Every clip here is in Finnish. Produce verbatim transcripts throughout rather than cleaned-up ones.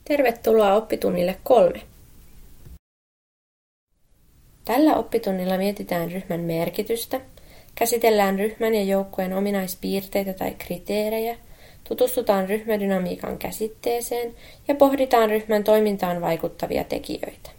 Tervetuloa oppitunnille kolme. Tällä oppitunnilla mietitään ryhmän merkitystä, käsitellään ryhmän ja joukkueen ominaispiirteitä tai kriteerejä, tutustutaan ryhmädynamiikan käsitteeseen ja pohditaan ryhmän toimintaan vaikuttavia tekijöitä.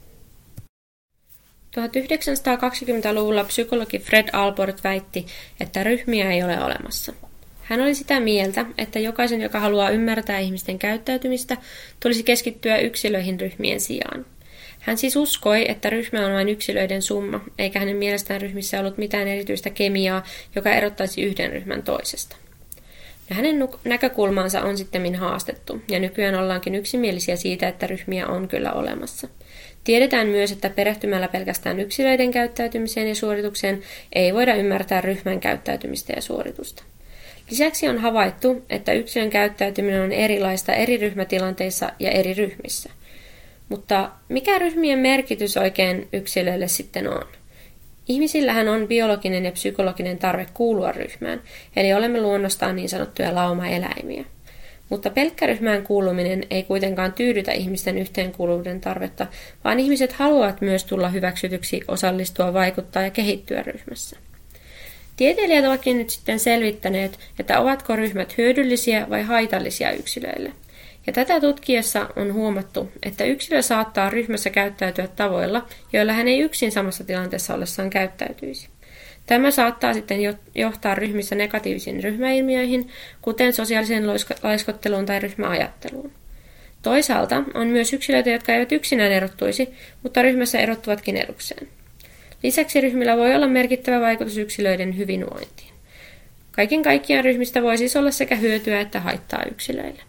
tuhatyhdeksänsataakaksikymmentäluvulla psykologi Fred Alport väitti, että ryhmiä ei ole olemassa. Hän oli sitä mieltä, että jokaisen, joka haluaa ymmärtää ihmisten käyttäytymistä, tulisi keskittyä yksilöihin ryhmien sijaan. Hän siis uskoi, että ryhmä on vain yksilöiden summa, eikä hänen mielestään ryhmissä ollut mitään erityistä kemiaa, joka erottaisi yhden ryhmän toisesta. Ja hänen näkökulmaansa on sittemmin haastettu, ja nykyään ollaankin yksimielisiä siitä, että ryhmiä on kyllä olemassa. Tiedetään myös, että perehtymällä pelkästään yksilöiden käyttäytymiseen ja suoritukseen ei voida ymmärtää ryhmän käyttäytymistä ja suoritusta. Lisäksi on havaittu, että yksilön käyttäytyminen on erilaista eri ryhmätilanteissa ja eri ryhmissä. Mutta mikä ryhmien merkitys oikein yksilöille sitten on? Ihmisillähän on biologinen ja psykologinen tarve kuulua ryhmään, eli olemme luonnostaan niin sanottuja laumaeläimiä. Mutta pelkkä ryhmään kuuluminen ei kuitenkaan tyydytä ihmisten yhteenkuuluvuuden tarvetta, vaan ihmiset haluavat myös tulla hyväksytyksi, osallistua, vaikuttaa ja kehittyä ryhmässä. Tieteilijät ovatkin nyt sitten selvittäneet, että ovatko ryhmät hyödyllisiä vai haitallisia yksilöille. Ja tätä tutkiessa on huomattu, että yksilö saattaa ryhmässä käyttäytyä tavoilla, joilla hän ei yksin samassa tilanteessa ollessaan käyttäytyisi. Tämä saattaa sitten johtaa ryhmissä negatiivisiin ryhmäilmiöihin, kuten sosiaaliseen laiskotteluun tai ryhmäajatteluun. Toisaalta on myös yksilöitä, jotka eivät yksinään erottuisi, mutta ryhmässä erottuvatkin edukseen. Lisäksi ryhmillä voi olla merkittävä vaikutus yksilöiden hyvinvointiin. Kaiken kaikkiaan ryhmistä voi siis olla sekä hyötyä että haittaa yksilöille.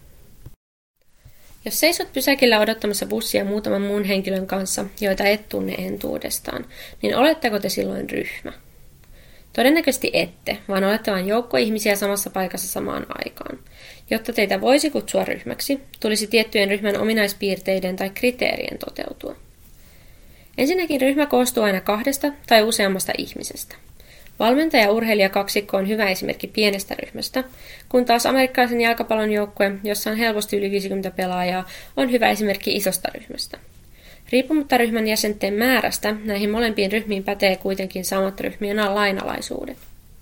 Jos seisot pysäkillä odottamassa bussia muutaman muun henkilön kanssa, joita et tunne entuudestaan, niin oletteko te silloin ryhmä? Todennäköisesti ette, vaan olette vain joukko ihmisiä samassa paikassa samaan aikaan. Jotta teitä voisi kutsua ryhmäksi, tulisi tiettyjen ryhmän ominaispiirteiden tai kriteerien toteutua. Ensinnäkin ryhmä koostuu aina kahdesta tai useammasta ihmisestä. Valmentaja-urheilija-kaksikko on hyvä esimerkki pienestä ryhmästä, kun taas amerikkalaisen jalkapallon joukkue, jossa on helposti yli viisikymmentä pelaajaa, on hyvä esimerkki isosta ryhmästä. Riippumatta ryhmän jäsenten määrästä, näihin molempiin ryhmiin pätee kuitenkin samat ryhmien lainalaisuudet.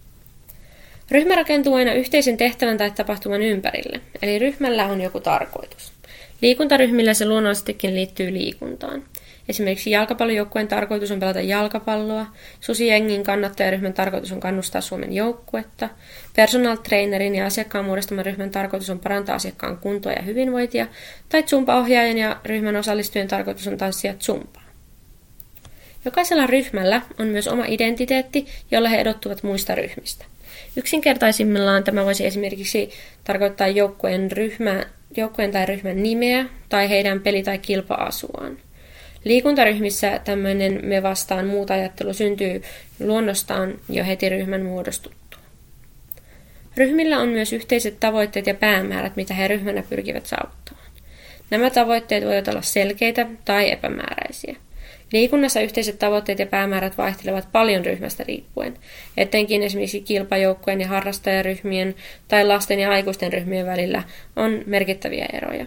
Ryhmä rakentuu aina yhteisen tehtävän tai tapahtuman ympärille, eli ryhmällä on joku tarkoitus. Liikuntaryhmillä se luonnollisestikin liittyy liikuntaan. Esimerkiksi jalkapallojoukkueen tarkoitus on pelata jalkapalloa, susijengin kannattajaryhmän tarkoitus on kannustaa Suomen joukkuetta, personal trainerin ja asiakkaan muodostaman ryhmän tarkoitus on parantaa asiakkaan kuntoa ja hyvinvointia, tai zumba-ohjaajan ja ryhmän osallistujien tarkoitus on tanssia zumbaa. Jokaisella ryhmällä on myös oma identiteetti, jolla he erottuvat muista ryhmistä. Yksinkertaisimmillaan tämä voisi esimerkiksi tarkoittaa joukkueen, ryhmä, joukkueen tai ryhmän nimeä tai heidän peli- tai kilpa-asuaan. Liikuntaryhmissä tämmöinen me vastaan muuta ajattelu syntyy luonnostaan jo heti ryhmän muodostuttua. Ryhmillä on myös yhteiset tavoitteet ja päämäärät, mitä he ryhmänä pyrkivät saavuttamaan. Nämä tavoitteet voivat olla selkeitä tai epämääräisiä. Liikunnassa yhteiset tavoitteet ja päämäärät vaihtelevat paljon ryhmästä riippuen, etenkin esimerkiksi kilpajoukkueen ja harrastajaryhmien tai lasten ja aikuisten ryhmien välillä on merkittäviä eroja.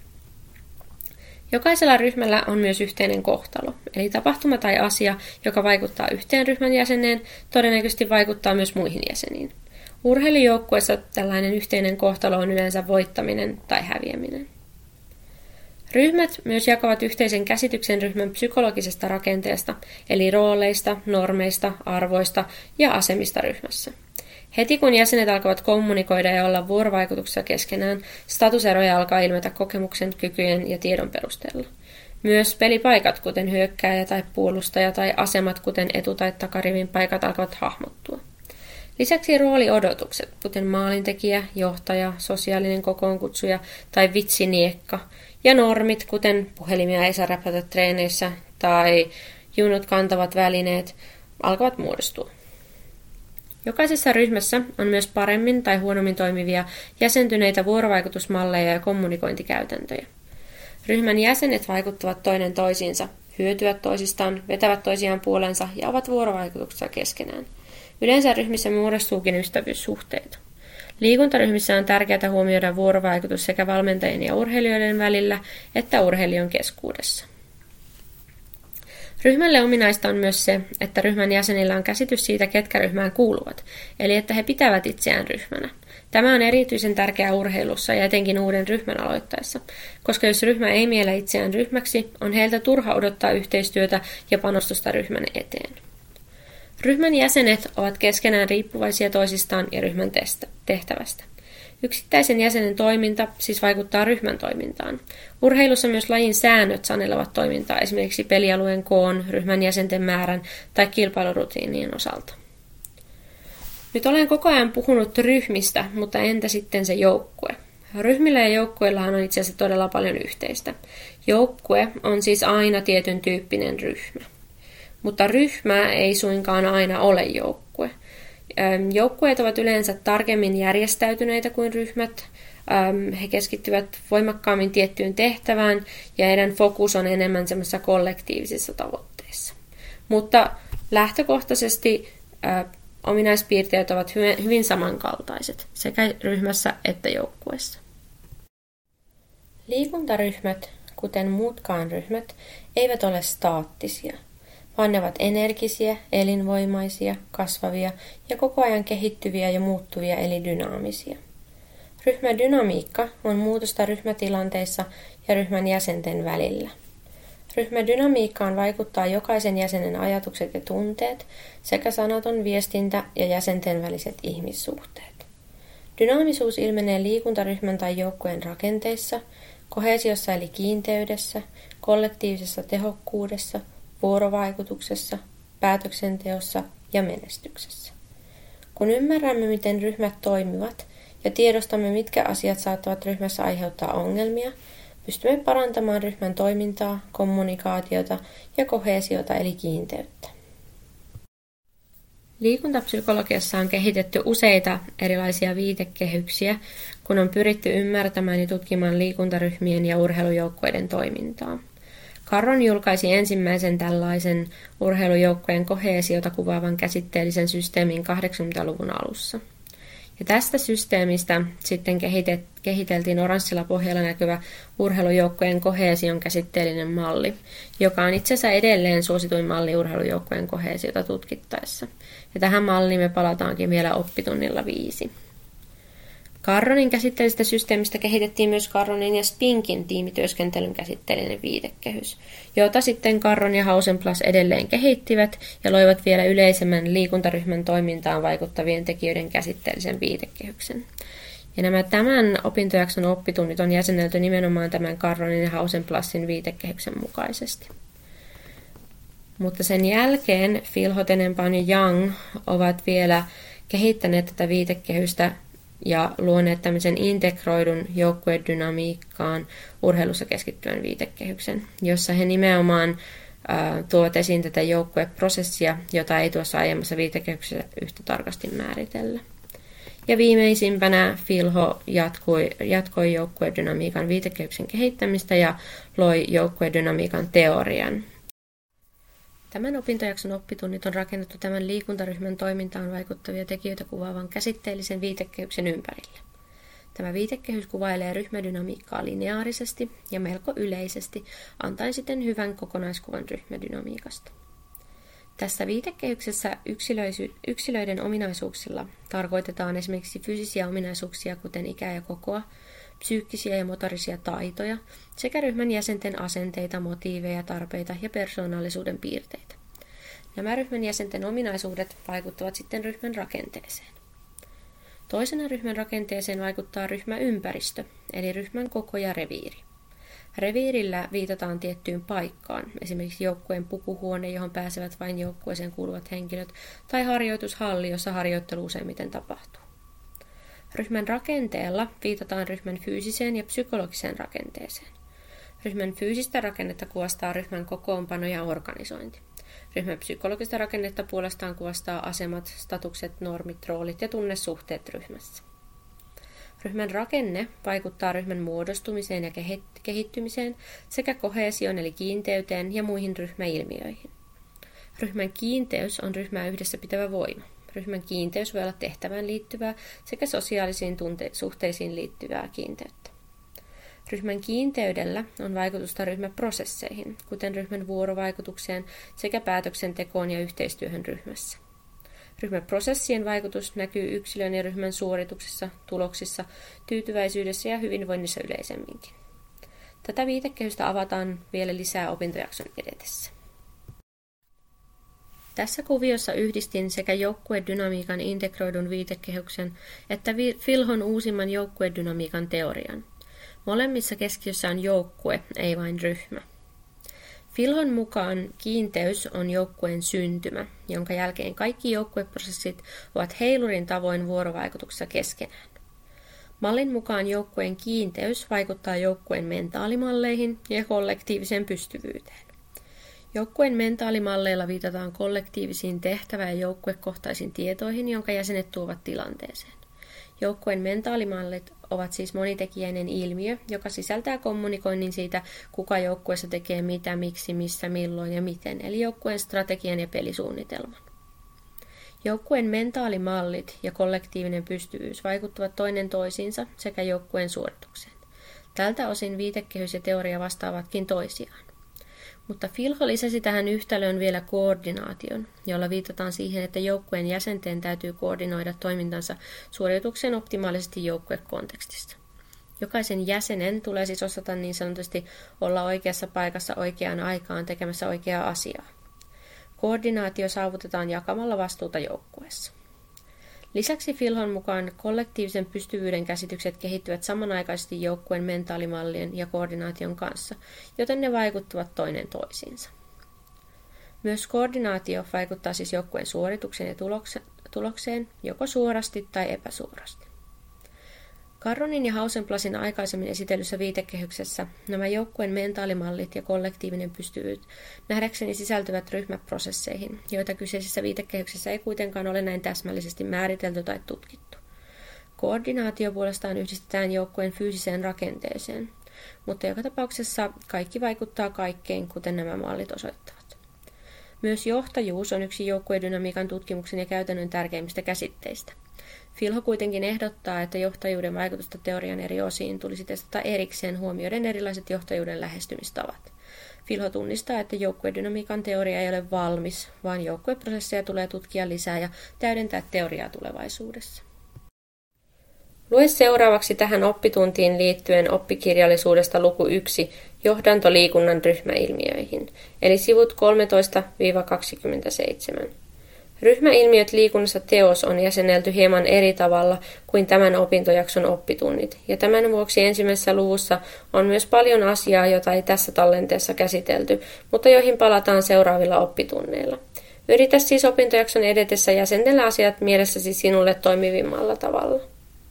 Jokaisella ryhmällä on myös yhteinen kohtalo, eli tapahtuma tai asia, joka vaikuttaa yhteen ryhmän jäseneen, todennäköisesti vaikuttaa myös muihin jäseniin. Urheilujoukkueessa tällainen yhteinen kohtalo on yleensä voittaminen tai häviäminen. Ryhmät myös jakavat yhteisen käsityksen ryhmän psykologisesta rakenteesta, eli rooleista, normeista, arvoista ja asemista ryhmässä. Heti kun jäsenet alkavat kommunikoida ja olla vuorovaikutuksessa keskenään, statuseroja alkaa ilmetä kokemuksen, kykyjen ja tiedon perusteella. Myös pelipaikat, kuten hyökkääjä tai puolustaja, tai asemat, kuten etu- tai takarivin paikat, alkavat hahmottua. Lisäksi rooliodotukset, kuten maalintekijä, johtaja, sosiaalinen kokoonkutsuja tai vitsiniekka, ja normit, kuten puhelimia ei saa räpätä treeneissä tai junut kantavat välineet, alkavat muodostua. Jokaisessa ryhmässä on myös paremmin tai huonommin toimivia jäsentyneitä vuorovaikutusmalleja ja kommunikointikäytäntöjä. Ryhmän jäsenet vaikuttavat toinen toisiinsa, hyötyvät toisistaan, vetävät toisiaan puolensa ja ovat vuorovaikutuksessa keskenään. Yleensä ryhmissä muodostuukin ystävyyssuhteita. Liikuntaryhmissä on tärkeää huomioida vuorovaikutus sekä valmentajien ja urheilijoiden välillä että urheilijan keskuudessa. Ryhmälle ominaista on myös se, että ryhmän jäsenillä on käsitys siitä, ketkä ryhmään kuuluvat, eli että he pitävät itseään ryhmänä. Tämä on erityisen tärkeää urheilussa ja etenkin uuden ryhmän aloittaessa, koska jos ryhmä ei miellä itseään ryhmäksi, on heiltä turha odottaa yhteistyötä ja panostusta ryhmän eteen. Ryhmän jäsenet ovat keskenään riippuvaisia toisistaan ja ryhmän tehtävästä. Yksittäisen jäsenen toiminta siis vaikuttaa ryhmän toimintaan. Urheilussa myös lajin säännöt sanelevat toimintaa, esimerkiksi pelialueen koon, ryhmän jäsenten määrän tai kilpailurutiinien osalta. Nyt olen koko ajan puhunut ryhmistä, mutta entä sitten se joukkue? Ryhmillä ja joukkueillahan on itse asiassa todella paljon yhteistä. Joukkue on siis aina tietyn tyyppinen ryhmä, mutta ryhmä ei suinkaan aina ole joukkue. Joukkueet ovat yleensä tarkemmin järjestäytyneitä kuin ryhmät. He keskittyvät voimakkaammin tiettyyn tehtävään ja heidän fokus on enemmän semmoisissa kollektiivisissa tavoitteissa. Mutta lähtökohtaisesti ominaispiirteet ovat hyvin samankaltaiset sekä ryhmässä että joukkueessa. Liikuntaryhmät, kuten muutkaan ryhmät, eivät ole staattisia, vaan ne ovat energisiä, elinvoimaisia, kasvavia ja koko ajan kehittyviä ja muuttuvia eli dynaamisia. Ryhmädynamiikka on muutosta ryhmätilanteissa ja ryhmän jäsenten välillä. Ryhmädynamiikkaan vaikuttaa jokaisen jäsenen ajatukset ja tunteet sekä sanaton viestintä ja jäsenten väliset ihmissuhteet. Dynaamisuus ilmenee liikuntaryhmän tai joukkueen rakenteissa, koheesiossa eli kiinteydessä, kollektiivisessa tehokkuudessa, vuorovaikutuksessa, päätöksenteossa ja menestyksessä. Kun ymmärrämme, miten ryhmät toimivat ja tiedostamme, mitkä asiat saattavat ryhmässä aiheuttaa ongelmia, pystymme parantamaan ryhmän toimintaa, kommunikaatiota ja koheesiota eli kiinteyttä. Liikuntapsykologiassa on kehitetty useita erilaisia viitekehyksiä, kun on pyritty ymmärtämään ja tutkimaan liikuntaryhmien ja urheilujoukkueiden toimintaa. Carron julkaisi ensimmäisen tällaisen urheilujoukkueen koheesiota kuvaavan käsitteellisen systeemin kahdeksankymmentäluvun alussa. Ja tästä systeemistä sitten kehiteltiin oranssilla pohjalla näkyvä urheilujoukkojen koheesion käsitteellinen malli, joka on itse asiassa edelleen suosituin malli urheilujoukkojen koheesiota tutkittaessa. Ja tähän malliin me palataankin vielä oppitunnilla viisi. Carronin käsitteellisestä systeemistä kehitettiin myös Carronin ja Spinkin tiimityöskentelyn käsitteellinen viitekehys, jota sitten Carron ja Hausenplas edelleen kehittivät ja loivat vielä yleisemmän liikuntaryhmän toimintaan vaikuttavien tekijöiden käsitteellisen viitekehyksen. Ja nämä tämän opintojakson oppitunnit on jäsennelty nimenomaan tämän Carronin ja Hausenplasin viitekehyksen mukaisesti. Mutta sen jälkeen Phil Hotenenbaum ja Young ovat vielä kehittäneet tätä viitekehystä ja luoneet tämmöisen integroidun joukkuedynamiikkaan urheilussa keskittyvän viitekehyksen, jossa he nimenomaan äh, tuovat esiin tätä joukkueprosessia, jota ei tuossa aiemmassa viitekehyksessä yhtä tarkasti määritellä. Ja viimeisimpänä Filho jatkoi, jatkoi joukkuedynamiikan viitekehyksen kehittämistä ja loi joukkuedynamiikan teorian. Tämän opintojakson oppitunnit on rakennettu tämän liikuntaryhmän toimintaan vaikuttavia tekijöitä kuvaavan käsitteellisen viitekehyksen ympärille. Tämä viitekehys kuvailee ryhmädynamiikkaa lineaarisesti ja melko yleisesti, antaen sitten hyvän kokonaiskuvan ryhmädynamiikasta. Tässä viitekehyksessä yksilöiden ominaisuuksilla tarkoitetaan esimerkiksi fyysisiä ominaisuuksia, kuten ikää ja kokoa, psyykkisiä ja motorisia taitoja sekä ryhmän jäsenten asenteita, motiiveja, tarpeita ja persoonallisuuden piirteitä. Nämä ryhmän jäsenten ominaisuudet vaikuttavat sitten ryhmän rakenteeseen. Toisena ryhmän rakenteeseen vaikuttaa ryhmäympäristö, eli ryhmän koko ja reviiri. Reviirillä viitataan tiettyyn paikkaan, esimerkiksi joukkueen pukuhuone, johon pääsevät vain joukkueeseen kuuluvat henkilöt, tai harjoitushalli, jossa harjoittelu useimmiten tapahtuu. Ryhmän rakenteella viitataan ryhmän fyysiseen ja psykologiseen rakenteeseen. Ryhmän fyysistä rakennetta kuvastaa ryhmän kokoonpano ja organisointi. Ryhmän psykologista rakennetta puolestaan kuvastaa asemat, statukset, normit, roolit ja tunnesuhteet ryhmässä. Ryhmän rakenne vaikuttaa ryhmän muodostumiseen ja kehittymiseen sekä koheesioon eli kiinteyteen ja muihin ryhmäilmiöihin. Ryhmän kiinteys on ryhmää yhdessä pitävä voima. Ryhmän kiinteys voi olla tehtävään liittyvää sekä sosiaalisiin tunte- suhteisiin liittyvää kiinteyttä. Ryhmän kiinteydellä on vaikutusta ryhmäprosesseihin, kuten ryhmän vuorovaikutukseen sekä päätöksentekoon ja yhteistyöhön ryhmässä. Ryhmäprosessien vaikutus näkyy yksilön ja ryhmän suorituksissa, tuloksissa, tyytyväisyydessä ja hyvinvoinnissa yleisemminkin. Tätä viitekehystä avataan vielä lisää opintojakson edetessä. Tässä kuviossa yhdistin sekä joukkuedynamiikan integroidun viitekehyksen että Filhon uusimman joukkuedynamiikan teorian. Molemmissa keskiössä on joukkue, ei vain ryhmä. Filhon mukaan kiinteys on joukkueen syntymä, jonka jälkeen kaikki joukkueprosessit ovat heilurin tavoin vuorovaikutuksessa keskenään. Mallin mukaan joukkueen kiinteys vaikuttaa joukkueen mentaalimalleihin ja kollektiiviseen pystyvyyteen. Joukkueen mentaalimalleilla viitataan kollektiivisiin tehtävä- ja joukkuekohtaisiin tietoihin, jonka jäsenet tuovat tilanteeseen. Joukkueen mentaalimallit ovat siis monitekijäinen ilmiö, joka sisältää kommunikoinnin siitä, kuka joukkueessa tekee mitä, miksi, missä, milloin ja miten, eli joukkueen strategian ja pelisuunnitelman. Joukkueen mentaalimallit ja kollektiivinen pystyvyys vaikuttavat toinen toisiinsa sekä joukkueen suoritukseen. Tältä osin viitekehys ja teoria vastaavatkin toisiaan. Mutta Filho lisäsi tähän yhtälöön vielä koordinaation, jolla viitataan siihen, että joukkueen jäsenten täytyy koordinoida toimintansa suorituksen optimaalisesti joukkuekontekstista. Jokaisen jäsenen tulee siis osata niin sanotusti olla oikeassa paikassa oikeaan aikaan tekemässä oikeaa asiaa. Koordinaatio saavutetaan jakamalla vastuuta joukkueessa. Lisäksi Filhon mukaan kollektiivisen pystyvyyden käsitykset kehittyvät samanaikaisesti joukkueen mentaalimallien ja koordinaation kanssa, joten ne vaikuttavat toinen toisiinsa. Myös koordinaatio vaikuttaa siis joukkueen suoritukseen ja tulokseen joko suorasti tai epäsuorasti. Carronin ja Hausenplasin aikaisemmin esitellyssä viitekehyksessä nämä joukkueen mentaalimallit ja kollektiivinen pystyvyys nähdäkseni sisältyvät ryhmäprosesseihin, joita kyseisessä viitekehyksessä ei kuitenkaan ole näin täsmällisesti määritelty tai tutkittu. Koordinaatio puolestaan yhdistetään joukkueen fyysiseen rakenteeseen, mutta joka tapauksessa kaikki vaikuttaa kaikkeen, kuten nämä mallit osoittavat. Myös johtajuus on yksi joukkuedynamiikan tutkimuksen ja käytännön tärkeimmistä käsitteistä. Filho kuitenkin ehdottaa, että johtajuuden vaikutusta teorian eri osiin tulisi testata erikseen huomioiden erilaiset johtajuuden lähestymistavat. Filho tunnistaa, että joukkuedynamiikan teoria ei ole valmis, vaan joukkueprosesseja tulee tutkia lisää ja täydentää teoriaa tulevaisuudessa. Lue seuraavaksi tähän oppituntiin liittyen oppikirjallisuudesta luku yksi johdantoliikunnan ryhmäilmiöihin, eli sivut kolmetoista kaksikymmentäseitsemän. Ryhmäilmiöt liikunnassa teos on jäsennelty hieman eri tavalla kuin tämän opintojakson oppitunnit, ja tämän vuoksi ensimmäisessä luvussa on myös paljon asiaa, jota ei tässä tallenteessa käsitelty, mutta joihin palataan seuraavilla oppitunneilla. Yritä siis opintojakson edetessä jäsennellä asiat mielessäsi sinulle toimivimmalla tavalla.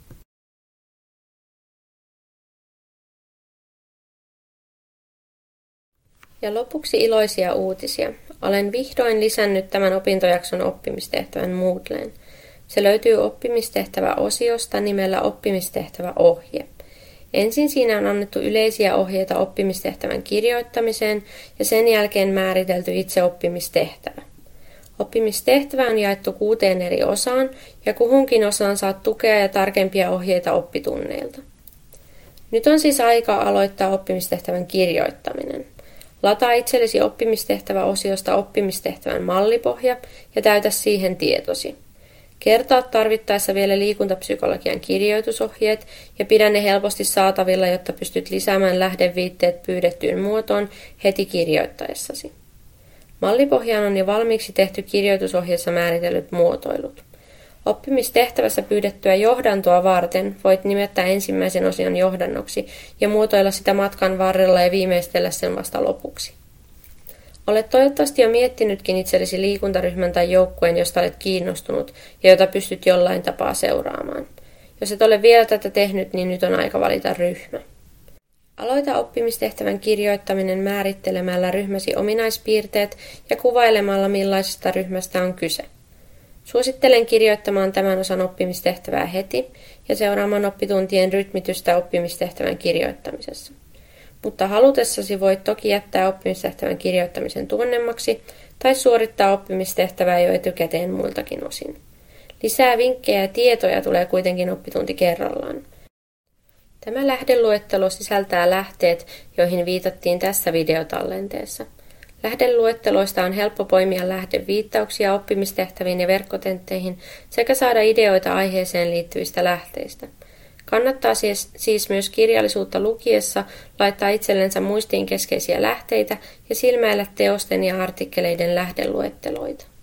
Ja lopuksi iloisia uutisia. Olen vihdoin lisännyt tämän opintojakson oppimistehtävän Moodleen. Se löytyy oppimistehtävä-osiosta nimellä oppimistehtäväohje. Ensin siinä on annettu yleisiä ohjeita oppimistehtävän kirjoittamiseen ja sen jälkeen määritelty itse oppimistehtävä. Oppimistehtävä on jaettu kuuteen eri osaan ja kuhunkin osaan saat tukea ja tarkempia ohjeita oppitunneilta. Nyt on siis aika aloittaa oppimistehtävän kirjoittaminen. Lataa itsellesi oppimistehtäväosiosta oppimistehtävän mallipohja ja täytä siihen tietosi. Kertaa tarvittaessa vielä liikuntapsykologian kirjoitusohjeet ja pidä ne helposti saatavilla, jotta pystyt lisäämään lähdeviitteet pyydettyyn muotoon heti kirjoittaessasi. Mallipohjaan on jo valmiiksi tehty kirjoitusohjeessa määritellyt muotoilut. Oppimistehtävässä pyydettyä johdantoa varten voit nimettää ensimmäisen osion johdannoksi ja muotoilla sitä matkan varrella ja viimeistellä sen vasta lopuksi. Olet toivottavasti jo miettinytkin itsellesi liikuntaryhmän tai joukkueen, josta olet kiinnostunut ja jota pystyt jollain tapaa seuraamaan. Jos et ole vielä tätä tehnyt, niin nyt on aika valita ryhmä. Aloita oppimistehtävän kirjoittaminen määrittelemällä ryhmäsi ominaispiirteet ja kuvailemalla millaisesta ryhmästä on kyse. Suosittelen kirjoittamaan tämän osan oppimistehtävää heti ja seuraamaan oppituntien rytmitystä oppimistehtävän kirjoittamisessa. Mutta halutessasi voit toki jättää oppimistehtävän kirjoittamisen tuonnemmaksi tai suorittaa oppimistehtävää jo etukäteen muiltakin osin. Lisää vinkkejä ja tietoja tulee kuitenkin oppitunti kerrallaan. Tämä lähdeluettelo sisältää lähteet, joihin viitattiin tässä videotallenteessa. Lähdeluetteloista on helppo poimia lähdeviittauksia oppimistehtäviin ja verkkotentteihin sekä saada ideoita aiheeseen liittyvistä lähteistä. Kannattaa siis, siis myös kirjallisuutta lukiessa laittaa itsellensä muistiin keskeisiä lähteitä ja silmäillä teosten ja artikkeleiden lähdeluetteloita.